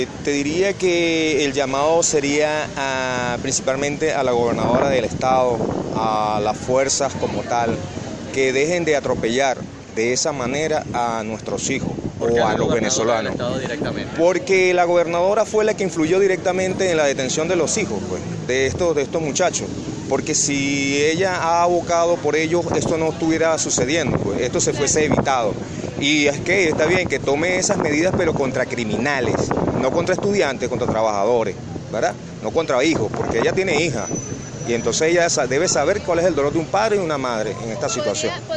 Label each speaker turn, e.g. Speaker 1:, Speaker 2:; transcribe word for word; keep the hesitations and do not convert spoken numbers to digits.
Speaker 1: Te diría que el llamado sería a, principalmente a la gobernadora del estado, a las fuerzas como tal, que dejen de atropellar de esa manera a nuestros hijos o a los venezolanos. Porque la gobernadora fue la que influyó directamente en la detención de los hijos, pues, de estos, de estos muchachos. Porque si ella ha abocado por ellos, esto no estuviera sucediendo, pues, esto se fuese evitado. Y es que está bien que tome esas medidas, pero contra criminales, no contra estudiantes, contra trabajadores, ¿verdad? No contra hijos, porque ella tiene hija. Y entonces ella debe saber cuál es el dolor de un padre y una madre en esta situación.